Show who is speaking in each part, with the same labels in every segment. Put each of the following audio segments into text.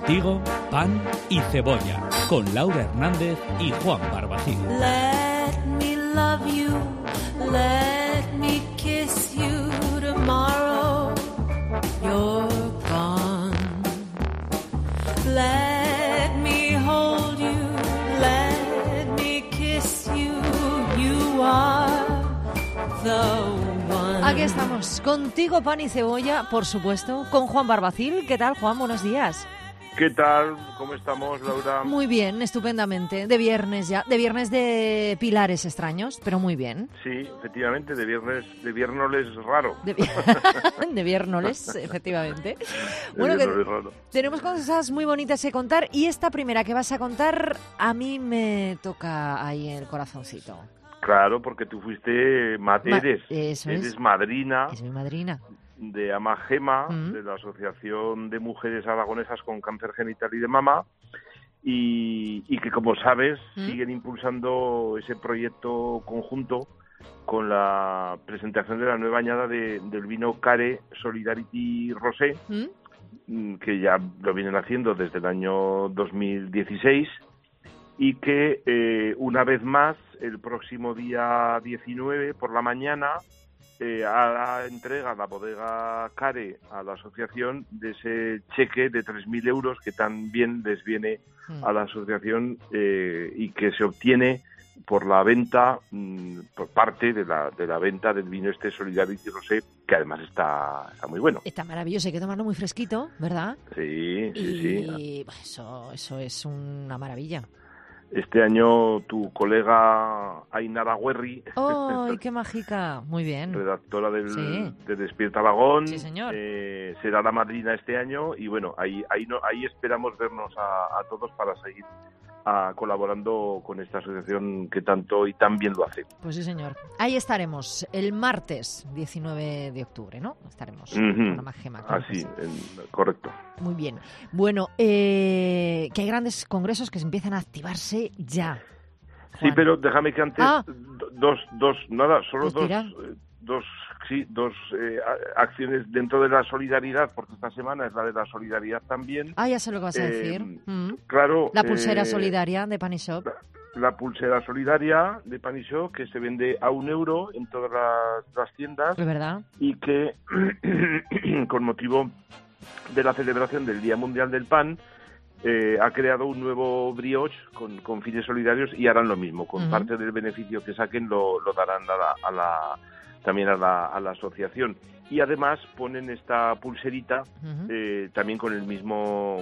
Speaker 1: Contigo, pan y cebolla, con Laura Hernández y Juan Barbacín.
Speaker 2: Let me love you, let me kiss you tomorrow. You're gone. Let me hold you, let me kiss you. You are the one.
Speaker 3: Aquí estamos, contigo pan y cebolla, por supuesto, con Juan Barbacín. ¿Qué tal, Juan? Buenos días.
Speaker 4: ¿Qué tal? ¿Cómo estamos, Laura?
Speaker 3: Muy bien, estupendamente. De viernes ya, de viernes de pilares extraños, pero muy bien.
Speaker 4: Sí, efectivamente, de viernes raro.
Speaker 3: De viernes, efectivamente. Bueno, que
Speaker 4: raro.
Speaker 3: Tenemos cosas muy bonitas que contar y esta primera que vas a contar a mí me toca ahí el corazoncito.
Speaker 4: Claro, porque tú fuiste, eres madrina.
Speaker 3: Es mi madrina.
Speaker 4: De Amagema, de la Asociación de Mujeres Aragonesas con Cáncer Genital y de Mama, y que, como sabes, siguen impulsando ese proyecto conjunto con la presentación de la nueva añada del vino Care Solidarity Rosé, que ya lo vienen haciendo desde el año 2016, y que una vez más, el próximo día 19 por la mañana, hará entrega a la bodega Care, a la asociación, de ese cheque de 3.000 euros que también les viene a la asociación y que se obtiene por la venta, por parte de la venta del vino Solidarity Rosé, que además está muy bueno.
Speaker 3: Está maravilloso, hay que tomarlo muy fresquito, ¿verdad?
Speaker 4: Sí.
Speaker 3: Y eso es una maravilla.
Speaker 4: Este año tu colega Ainara Guerri,
Speaker 3: ¡ay, qué mágica! Muy bien.
Speaker 4: Redactora de Despierta Aragón,
Speaker 3: sí, señor.
Speaker 4: Será la madrina este año y bueno, ahí esperamos vernos a todos para seguir colaborando con esta asociación que tanto y tan bien lo hace.
Speaker 3: Pues sí, señor. Ahí estaremos el martes 19 de octubre, ¿no? Estaremos con Amagema.
Speaker 4: Así, correcto.
Speaker 3: Muy bien. Bueno, que hay grandes congresos que se empiezan a activarse ya. Juan.
Speaker 4: Sí, pero déjame que antes dos acciones dentro de la solidaridad, porque esta semana es la de la solidaridad también.
Speaker 3: Ya sé lo que vas a decir.
Speaker 4: Claro.
Speaker 3: La pulsera solidaria de Pan & Shop.
Speaker 4: La pulsera solidaria de Pan & Shop, que se vende a €1 en todas las tiendas.
Speaker 3: Es verdad.
Speaker 4: Y que, con motivo de la celebración del Día Mundial del Pan, ha creado un nuevo brioche con fines solidarios y harán lo mismo. Con parte del beneficio que saquen lo darán también a la asociación. Y además ponen esta pulserita también con el mismo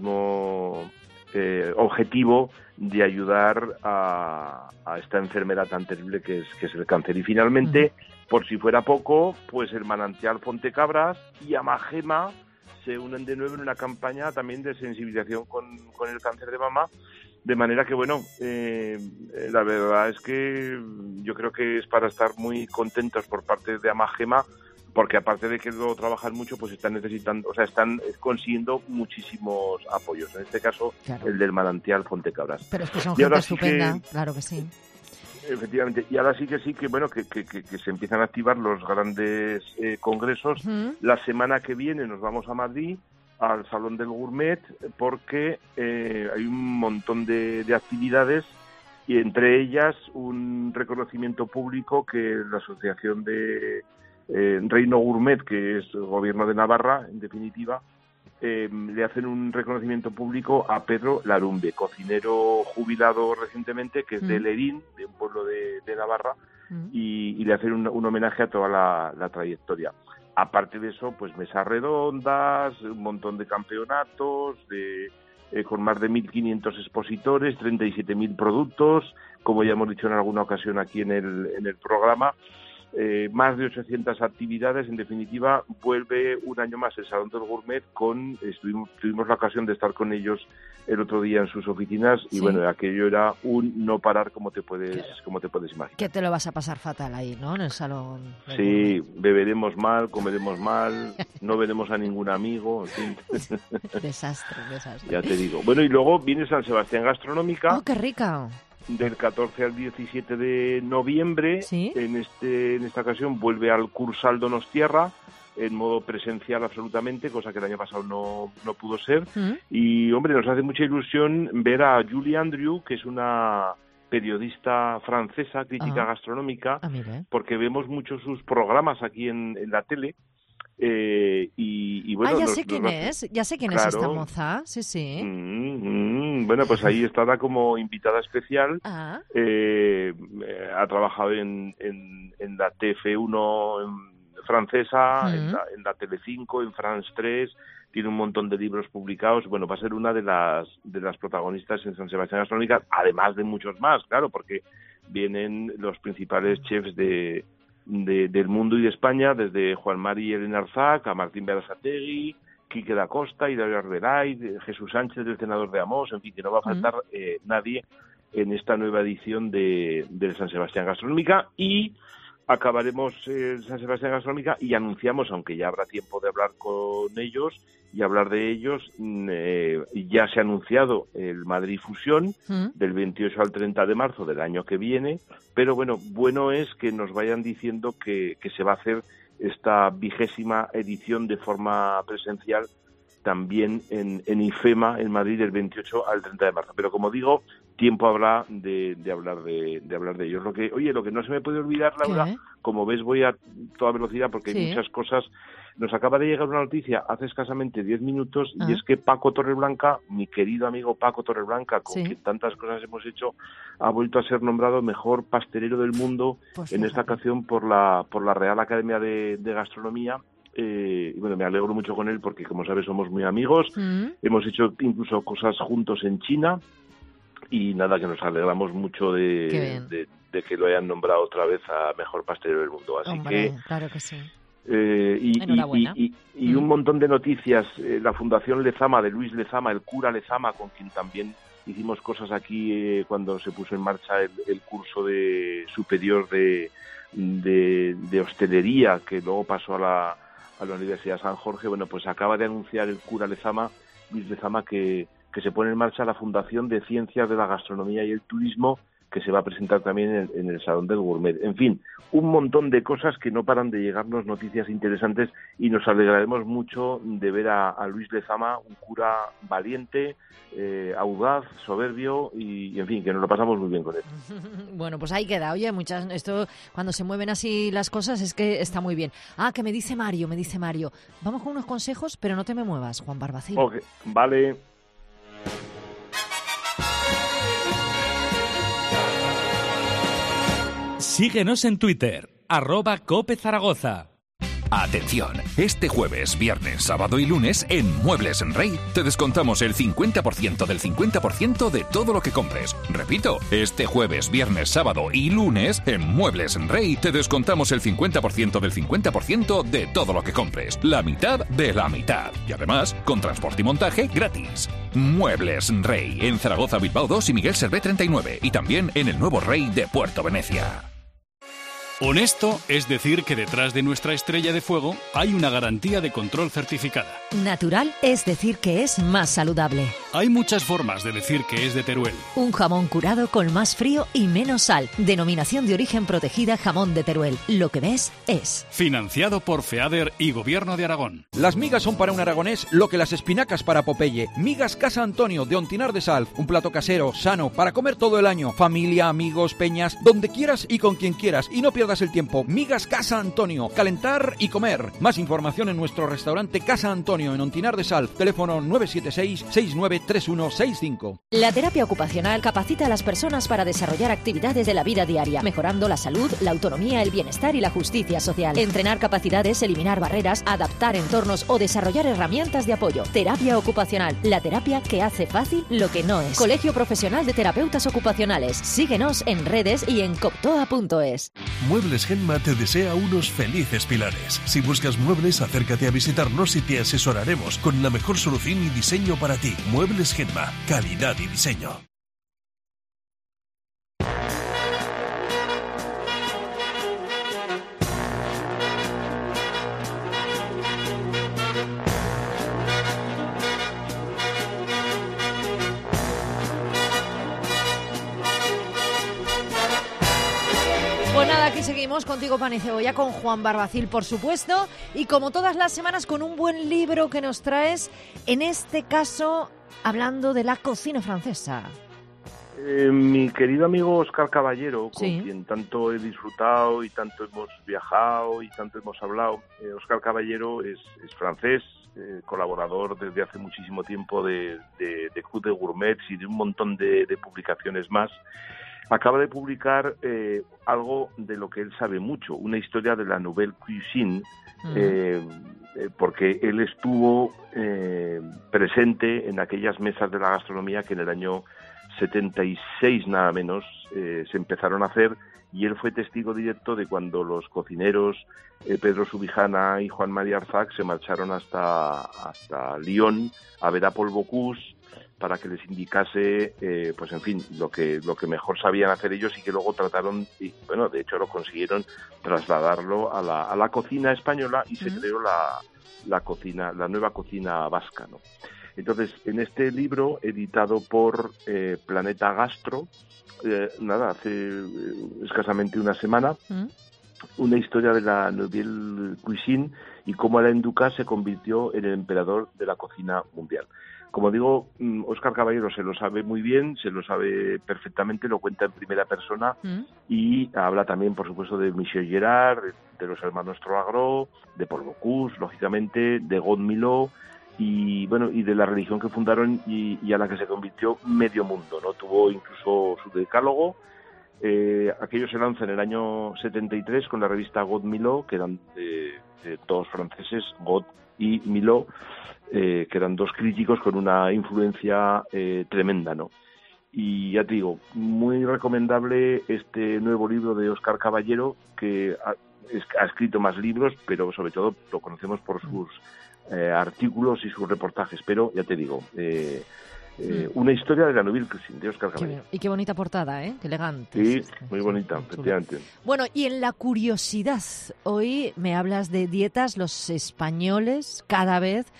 Speaker 4: objetivo de ayudar a esta enfermedad tan terrible que es el cáncer. Y finalmente, por si fuera poco, pues el Manantial Fontecabras y Amagema se unen de nuevo en una campaña también de sensibilización con el cáncer de mama. De manera que, bueno, la verdad es que yo creo que es para estar muy contentos por parte de Amagema, porque aparte de que luego trabajan mucho, pues están consiguiendo muchísimos apoyos. En este caso, claro, el del Manantial Fontecabras.
Speaker 3: Pero es que son gente estupenda, claro que sí.
Speaker 4: Efectivamente. Y ahora sí que bueno, que se empiezan a activar los grandes congresos. La semana que viene nos vamos a Madrid, al Salón del Gourmet, porque hay un montón de actividades y entre ellas un reconocimiento público que la Asociación de Reino Gourmet, que es el Gobierno de Navarra, en definitiva, le hacen un reconocimiento público a Pedro Larumbe, cocinero jubilado recientemente, que es de Lerín, de un pueblo de Navarra, y le hacen un homenaje a toda la trayectoria. Aparte de eso, pues mesas redondas, un montón de campeonatos, con más de 1.500 expositores, 37.000 productos, como ya hemos dicho en alguna ocasión aquí en el programa, más de 800 actividades. En definitiva, vuelve un año más el Salón del Gourmet. Tuvimos la ocasión de estar con ellos el otro día en sus oficinas y bueno, aquello era un no parar, como te puedes imaginar.
Speaker 3: Que te lo vas a pasar fatal ahí, ¿no? En el Salón del
Speaker 4: Sí, Gourmet. Beberemos mal, comeremos mal, no veremos a ningún amigo, en fin.
Speaker 3: Desastre.
Speaker 4: Ya te digo. Bueno, y luego viene San Sebastián Gastronómica.
Speaker 3: ¡Oh, qué rica!
Speaker 4: Del 14 al 17 de noviembre. ¿Sí? En esta ocasión vuelve al Cursal Donostierra, en modo presencial absolutamente, cosa que el año pasado no pudo ser. Y, hombre, nos hace mucha ilusión ver a Julie Andrew, que es una periodista francesa, crítica gastronómica, porque vemos muchos sus programas aquí en la tele. Y bueno,
Speaker 3: ya sé quién es esta moza, sí.
Speaker 4: Bueno, pues ahí estará como invitada especial. Ha trabajado en la TF1 francesa, en la Telecinco, en France 3, tiene un montón de libros publicados. Bueno, va a ser una de las protagonistas en San Sebastián Gastronómica, además de muchos más, claro, porque vienen los principales chefs del mundo y de España, desde Juan Mari y Elena Arzac, a Martín Berasategui, Quique da Costa, Hilario Arberay, Jesús Sánchez, del senador de Amos, en fin, que no va a faltar nadie en esta nueva edición de San Sebastián Gastronómica. Y acabaremos San Sebastián Gastronómica y anunciamos, aunque ya habrá tiempo de hablar con ellos y hablar de ellos, ya se ha anunciado el Madrid Fusión del 28 al 30 de marzo del año que viene, pero bueno es que nos vayan diciendo que se va a hacer esta 20ª edición de forma presencial también en IFEMA, en Madrid, del 28 al 30 de marzo. Pero como digo, tiempo habrá de hablar de ellos. Lo que no se me puede olvidar, Laura, como ves, voy a toda velocidad porque hay muchas cosas. Nos acaba de llegar una noticia hace escasamente 10 minutos y es que Paco Torreblanca, mi querido amigo Paco Torreblanca, con quien tantas cosas hemos hecho, ha vuelto a ser nombrado mejor pastelero del mundo, en esta ocasión por la Real Academia de Gastronomía. Y bueno, me alegro mucho con él porque, como sabes, somos muy amigos. Hemos hecho incluso cosas juntos en China y nada, que nos alegramos mucho de que lo hayan nombrado otra vez a mejor pastelero del mundo. Así
Speaker 3: claro que sí.
Speaker 4: Y un montón de noticias. La Fundación Lezama, de Luis Lezama, el cura Lezama, con quien también hicimos cosas aquí cuando se puso en marcha el curso superior de hostelería, que luego pasó a la Universidad San Jorge. Bueno, pues acaba de anunciar el cura Lezama, Luis Lezama, que se pone en marcha la Fundación de Ciencias de la Gastronomía y el Turismo, que se va a presentar también en el Salón del Gourmet. En fin, un montón de cosas que no paran de llegarnos, noticias interesantes, y nos alegraremos mucho de ver a Luis Lezama, un cura valiente, audaz, soberbio y en fin, que nos lo pasamos muy bien con él.
Speaker 3: Bueno, pues ahí queda. Oye, esto cuando se mueven así las cosas es que está muy bien. Que me dice Mario. Vamos con unos consejos, pero no te me muevas, Juan Barbacín.
Speaker 4: Okay, vale.
Speaker 1: Síguenos en Twitter, @CopeZaragoza.
Speaker 5: Atención, este jueves, viernes, sábado y lunes en Muebles en Rey te descontamos el 50% del 50% de todo lo que compres. Repito, este jueves, viernes, sábado y lunes en Muebles en Rey te descontamos el 50% del 50% de todo lo que compres. La mitad de la mitad. Y además, con transporte y montaje gratis. Muebles en Rey, en Zaragoza, Bilbao 2 y Miguel Servet 39. Y también en el Nuevo Rey de Puerto Venecia.
Speaker 6: Honesto es decir que detrás de nuestra estrella de fuego hay una garantía de control certificada.
Speaker 7: Natural es decir que es más saludable.
Speaker 6: Hay muchas formas de decir que es de Teruel.
Speaker 7: Un jamón curado con más frío y menos sal. Denominación de origen protegida Jamón de Teruel. Lo que ves es.
Speaker 6: Financiado por FEADER y Gobierno de Aragón.
Speaker 8: Las migas son para un aragonés lo que las espinacas para Popeye. Migas Casa Antonio de Ontinar de Salv. Un plato casero, sano, para comer todo el año. Familia, amigos, peñas, donde quieras y con quien quieras. Y no pierdas el tiempo. Migas Casa Antonio. Calentar y comer. Más información en nuestro restaurante Casa Antonio en Ontinar de Salv. Teléfono 976-693165.
Speaker 7: La terapia ocupacional capacita a las personas para desarrollar actividades de la vida diaria, mejorando la salud, la autonomía, el bienestar y la justicia social. Entrenar capacidades, eliminar barreras, adaptar entornos o desarrollar herramientas de apoyo. Terapia ocupacional. La terapia que hace fácil lo que no es. Colegio Profesional de Terapeutas Ocupacionales. Síguenos en redes y en coptoa.es.
Speaker 9: Muebles Genma te desea unos felices pilares. Si buscas muebles, acércate a visitarnos y te asesoraremos con la mejor solución y diseño para ti. Muebles Genma, calidad y diseño.
Speaker 3: seguimos contigo, Pan y Cebolla, con Juan Barbacil, por supuesto, y como todas las semanas con un buen libro que nos traes, en este caso hablando de la cocina francesa.
Speaker 4: Mi querido amigo Óscar Caballero, con
Speaker 3: Sí.
Speaker 4: quien tanto he disfrutado y tanto hemos viajado y tanto hemos hablado, Óscar Caballero es francés, colaborador desde hace muchísimo tiempo de Club de Gourmets y de un montón de publicaciones más. Acaba de publicar algo de lo que él sabe mucho, una historia de la Nouvelle Cuisine, porque él estuvo presente en aquellas mesas de la gastronomía que en el año 76 nada menos se empezaron a hacer, y él fue testigo directo de cuando los cocineros Pedro Subijana y Juan María Arzac se marcharon hasta Lyon a ver a Paul Bocuse para que les indicase, pues en fin, lo que mejor sabían hacer ellos, y que luego trataron, y bueno, de hecho lo consiguieron trasladarlo a la cocina española, y se creó la nueva cocina vasca, ¿no? Entonces, en este libro, editado por Planeta Gastro, hace escasamente una semana, una historia de la Nouvelle Cuisine y cómo Alain Ducasse se convirtió en el emperador de la cocina mundial. Como digo, Óscar Caballero se lo sabe muy bien, se lo sabe perfectamente, lo cuenta en primera persona, y habla también, por supuesto, de Michel Gerard, de los hermanos Troisgros, de Paul Bocuse, lógicamente, de Godmilot, y bueno, y de la religión que fundaron y a la que se convirtió medio mundo, ¿no? Tuvo incluso su decálogo. Aquello se lanza en el año 73 con la revista Godmilot, que eran dos franceses, God y Milot, que eran dos críticos con una influencia tremenda, ¿no? Y ya te digo, muy recomendable este nuevo libro de Óscar Caballero, que ha escrito más libros, pero sobre todo lo conocemos por sus artículos y sus reportajes, pero ya te digo, una historia de la Nouvelle Cuisine de Óscar Caballero.
Speaker 3: Y qué bonita portada, ¿eh? Qué elegante.
Speaker 4: Sí, muy bonita, efectivamente.
Speaker 3: Bueno, y en la curiosidad, hoy me hablas de dietas. Los españoles cada vez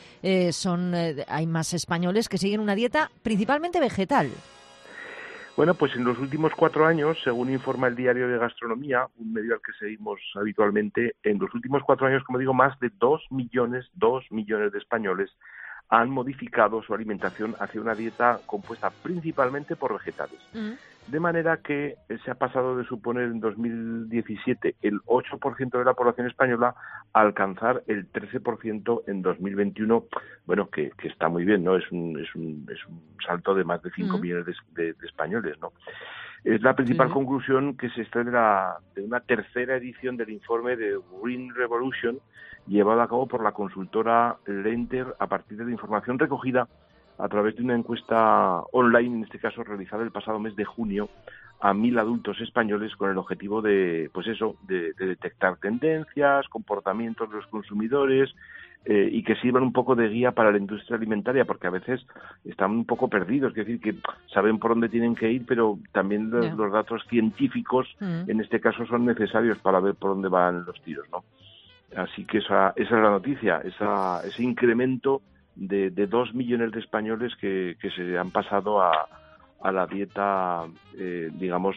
Speaker 3: hay más españoles que siguen una dieta principalmente vegetal.
Speaker 4: Bueno, pues en los últimos 4 años, según informa el Diario de Gastronomía, un medio al que seguimos habitualmente, en los últimos 4 años, como digo, más de 2 millones de españoles han modificado su alimentación hacia una dieta compuesta principalmente por vegetales. De manera que se ha pasado de suponer en 2017 el 8% de la población española a alcanzar el 13% en 2021. Bueno, que está muy bien, ¿no? Es un salto de más de 5 millones de españoles, ¿no? Es la principal conclusión que se extrae de una tercera edición del informe de Green Revolution, llevado a cabo por la consultora Lenter a partir de la información recogida a través de una encuesta online, en este caso realizada el pasado mes de junio, a 1.000 adultos españoles con el objetivo de, pues eso, de detectar tendencias, comportamientos de los consumidores, y que sirvan un poco de guía para la industria alimentaria, porque a veces están un poco perdidos, es decir, que saben por dónde tienen que ir, pero también los datos científicos, en este caso, son necesarios para ver por dónde van los tiros, ¿no? Así que esa es la noticia, ese incremento de 2 millones de españoles que se han pasado a la dieta, digamos,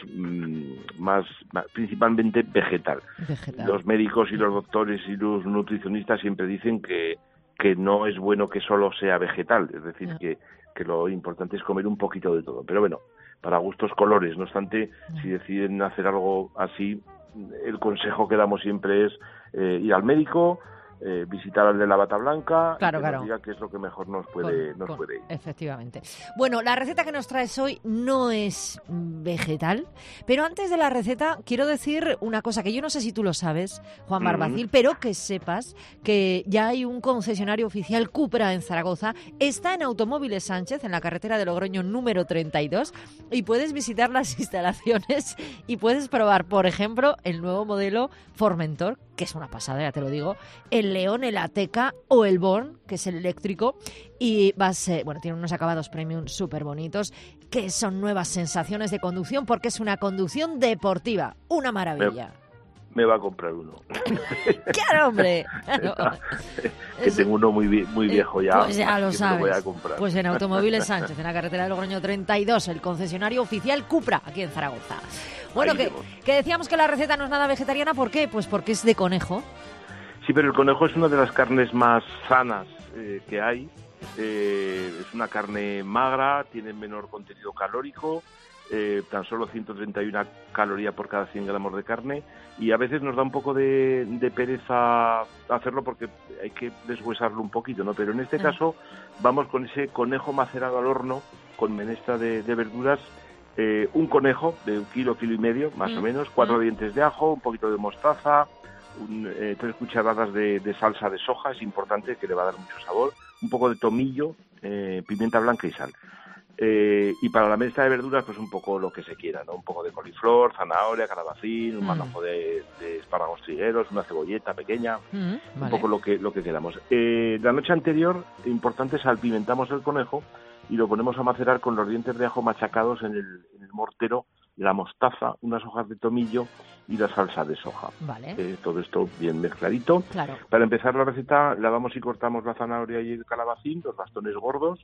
Speaker 4: más principalmente vegetal. Los médicos y los doctores y los nutricionistas siempre dicen que no es bueno que solo sea vegetal, es decir, que lo importante es comer un poquito de todo. Pero bueno, para gustos colores. No obstante, si deciden hacer algo así, el consejo que damos siempre es ir al médico, visitar al de la bata blanca, y que nos diga qué es lo que mejor nos puede ir.
Speaker 3: Efectivamente. Bueno, la receta que nos traes hoy no es vegetal, pero antes de la receta quiero decir una cosa que yo no sé si tú lo sabes, Juan Barbacil, pero que sepas que ya hay un concesionario oficial Cupra en Zaragoza, está en Automóviles Sánchez, en la carretera de Logroño número 32, y puedes visitar las instalaciones y puedes probar, por ejemplo, el nuevo modelo Formentor, que es una pasada, ya te lo digo, el León, el Ateca o el Born, que es el eléctrico, y tiene unos acabados premium súper bonitos, que son nuevas sensaciones de conducción, porque es una conducción deportiva, una maravilla.
Speaker 4: me va a comprar uno.
Speaker 3: ¡Claro, hombre! Claro.
Speaker 4: Que tengo uno muy viejo ya.
Speaker 3: Pues ya lo sabes.
Speaker 4: Me lo voy a comprar.
Speaker 3: Pues en Automóviles Sánchez, en la carretera de Logroño 32, el concesionario oficial Cupra, aquí en Zaragoza. Bueno, que decíamos que la receta no es nada vegetariana, ¿por qué? Pues porque es de conejo.
Speaker 4: Sí, pero el conejo es una de las carnes más sanas que hay. Es una carne magra, tiene menor contenido calórico, tan solo 131 calorías por cada 100 gramos de carne, y a veces nos da un poco de pereza hacerlo porque hay que deshuesarlo un poquito, ¿no? Pero en este caso vamos con ese conejo macerado al horno con menestra de verduras, un conejo de 1 kilo y medio, más o menos, 4 dientes de ajo, un poquito de mostaza, 3 cucharadas de salsa de soja, es importante, que le va a dar mucho sabor, un poco de tomillo, pimienta blanca y sal. Y para la mesa de verduras, pues un poco lo que se quiera, ¿no? Un poco de coliflor, zanahoria, calabacín, un manojo de espárragos trigueros, una cebolleta pequeña, un poco lo que queramos. La noche anterior, importante, salpimentamos el conejo y lo ponemos a macerar con los dientes de ajo machacados en el mortero, la mostaza, unas hojas de tomillo y la salsa de soja.
Speaker 3: Vale.
Speaker 4: Todo esto bien mezcladito.
Speaker 3: Claro.
Speaker 4: Para empezar la receta, lavamos y cortamos la zanahoria y el calabacín, en bastones gordos,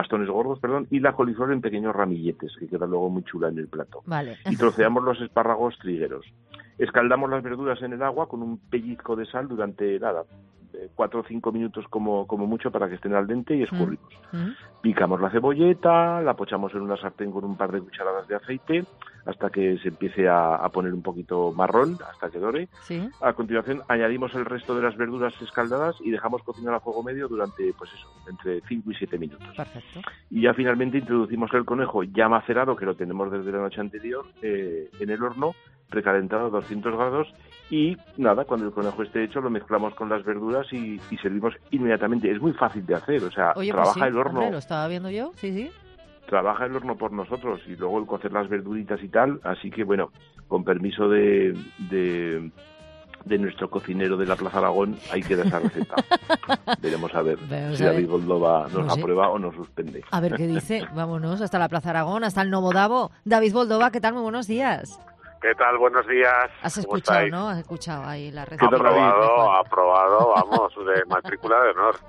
Speaker 4: y la coliflor en pequeños ramilletes, que queda luego muy chula en el plato.
Speaker 3: Vale.
Speaker 4: Y troceamos los espárragos trigueros. Escaldamos las verduras en el agua con un pellizco de sal durante, 4 o 5 minutos como mucho para que estén al dente y escurrimos. Picamos la cebolleta, la pochamos en una sartén con un par de cucharadas de aceite hasta que se empiece a poner un poquito marrón, hasta que dore.
Speaker 3: ¿Sí?
Speaker 4: A continuación añadimos el resto de las verduras escaldadas y dejamos cocinar a fuego medio durante, entre 5 y 7 minutos.
Speaker 3: Perfecto.
Speaker 4: Y ya finalmente introducimos el conejo ya macerado, que lo tenemos desde la noche anterior, en el horno, precalentado a 200 grados, y cuando el conejo esté hecho lo mezclamos con las verduras y servimos inmediatamente. Es muy fácil de hacer, o sea,
Speaker 3: Oye,
Speaker 4: trabaja
Speaker 3: pues sí,
Speaker 4: el horno.
Speaker 3: Hombre, lo estaba viendo yo, sí.
Speaker 4: Trabaja el horno por nosotros y luego el cocer las verduritas y tal, así que bueno, con permiso de nuestro cocinero de la Plaza Aragón, ahí queda esa receta. Veremos a ver si David Boldova nos aprueba o nos suspende.
Speaker 3: A ver qué dice. Vámonos hasta la Plaza Aragón, hasta el Novo Davo. David Boldova, ¿qué tal? Muy buenos días.
Speaker 10: ¿Qué tal? Buenos días.
Speaker 3: Has escuchado, ¿no? Has escuchado ahí la receta.
Speaker 10: Aprobado, vamos, de matrícula de honor.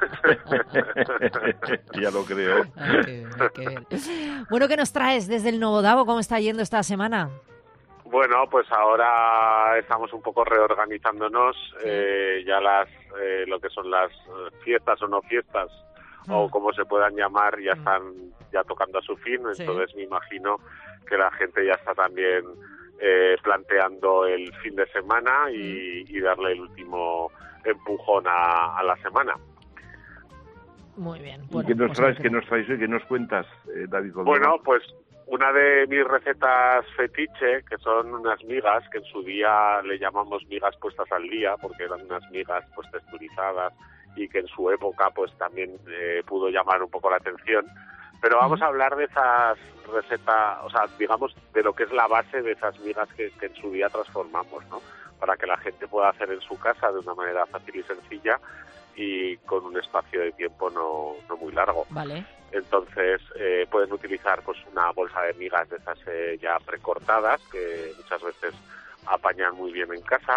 Speaker 4: Ya lo creo.
Speaker 3: Qué bien. Bueno, ¿qué nos traes desde el Novo Davo? ¿Cómo está yendo esta semana?
Speaker 10: Bueno, pues ahora estamos un poco reorganizándonos. Ya lo que son las fiestas o no fiestas, o como se puedan llamar, ya están ya tocando a su fin. Entonces me imagino que la gente ya está también planteando el fin de semana y darle el último empujón a la semana.
Speaker 3: Muy bien.
Speaker 4: Bueno, ¿y qué nos traes hoy? ¿Qué nos cuentas, David Boldova?
Speaker 10: Bueno, pues una de mis recetas fetiche, que son unas migas, que en su día le llamamos migas puestas al día, porque eran unas migas pues texturizadas y que en su época pues también pudo llamar un poco la atención. Pero vamos a hablar de esas recetas, o sea, digamos, de lo que es la base de esas migas que en su día transformamos, ¿no? Para que la gente pueda hacer en su casa de una manera fácil y sencilla y con un espacio de tiempo no muy largo.
Speaker 3: Vale.
Speaker 10: Entonces, pueden utilizar pues una bolsa de migas de esas ya precortadas, que muchas veces apañan muy bien en casa.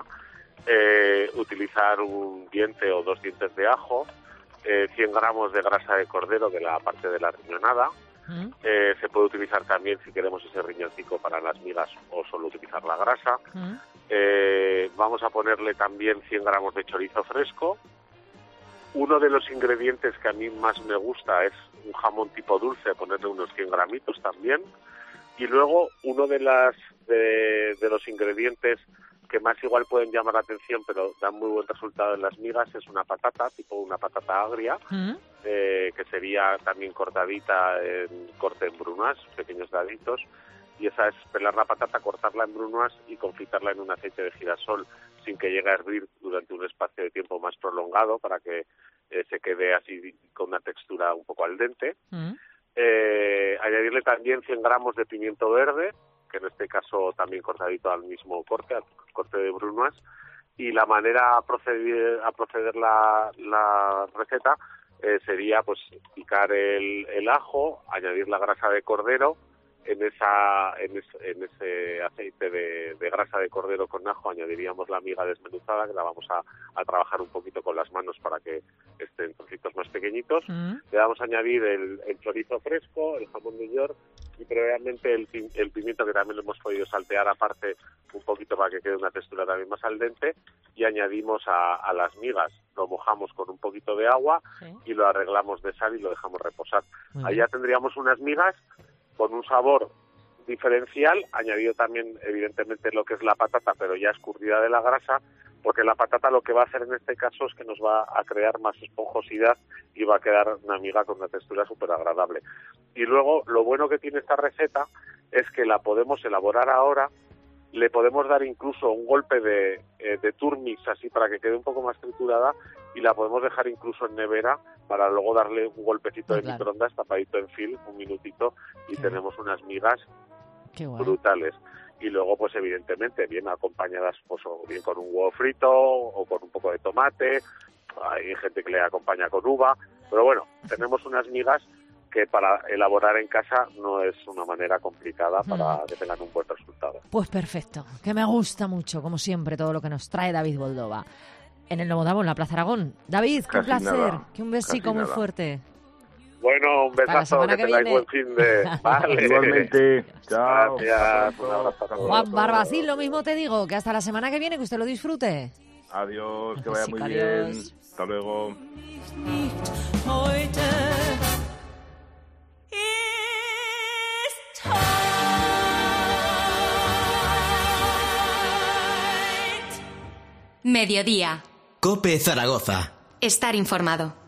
Speaker 10: Utilizar un diente o 2 dientes de ajo, 100 gramos de grasa de cordero de la parte de la riñonada. Se puede utilizar también, si queremos, ese riñoncico para las migas o solo utilizar la grasa. Vamos a ponerle también 100 gramos de chorizo fresco. Uno de los ingredientes que a mí más me gusta es un jamón tipo dulce, ponerle unos 100 gramitos también. Y luego uno de los ingredientes que más igual pueden llamar la atención, pero dan muy buen resultado en las migas, es una patata, tipo una patata agria, que sería también cortadita en corte en brunas, pequeños daditos. Y esa es pelar la patata, cortarla en brunas y confitarla en un aceite de girasol sin que llegue a hervir durante un espacio de tiempo más prolongado para que se quede así con una textura un poco al dente. Añadirle también 100 gramos de pimiento verde, que en este caso también cortadito al mismo corte, al corte de brunas. Y la manera a proceder la receta sería pues picar el ajo, añadir la grasa de cordero en ese aceite de grasa de cordero con ajo añadiríamos la miga desmenuzada, que la vamos a trabajar un poquito con las manos para que estén trocitos más pequeñitos. Le vamos a añadir el chorizo fresco, el jamón de York y previamente el pimiento, que también lo hemos podido saltear aparte un poquito para que quede una textura también más al dente, y añadimos a las migas, lo mojamos con un poquito de agua y lo arreglamos de sal y lo dejamos reposar. Ahí ya tendríamos unas migas con un sabor diferencial, añadido también evidentemente lo que es la patata, pero ya escurrida de la grasa, porque la patata lo que va a hacer en este caso es que nos va a crear más esponjosidad y va a quedar una miga con una textura súper agradable. Y luego, lo bueno que tiene esta receta es que la podemos elaborar ahora, le podemos dar incluso un golpe de turmix así para que quede un poco más triturada y la podemos dejar incluso en nevera para luego darle un golpecito de microondas tapadito en film, un minutito, y tenemos unas migas brutales. Y luego, pues evidentemente, bien acompañadas, pues o bien con un huevo frito o con un poco de tomate. Hay gente que le acompaña con uva, pero bueno, tenemos unas migas que para elaborar en casa no es una manera complicada para que tengan un buen resultado.
Speaker 3: Pues perfecto, que me gusta mucho, como siempre, todo lo que nos trae David Boldova en el Novo Davo, en la Plaza Aragón. David, qué placer, que un besico muy fuerte.
Speaker 10: Bueno, un besazo, que tengáis buen fin de... Vale.
Speaker 4: Igualmente, chao.
Speaker 10: Gracias, un abrazo.
Speaker 3: Juan Barbacín, lo mismo te digo, que hasta la semana que viene, que usted lo disfrute.
Speaker 4: Adiós, que vaya muy bien. Hasta luego.
Speaker 11: Mediodía.
Speaker 12: COPE Zaragoza.
Speaker 11: Estar informado.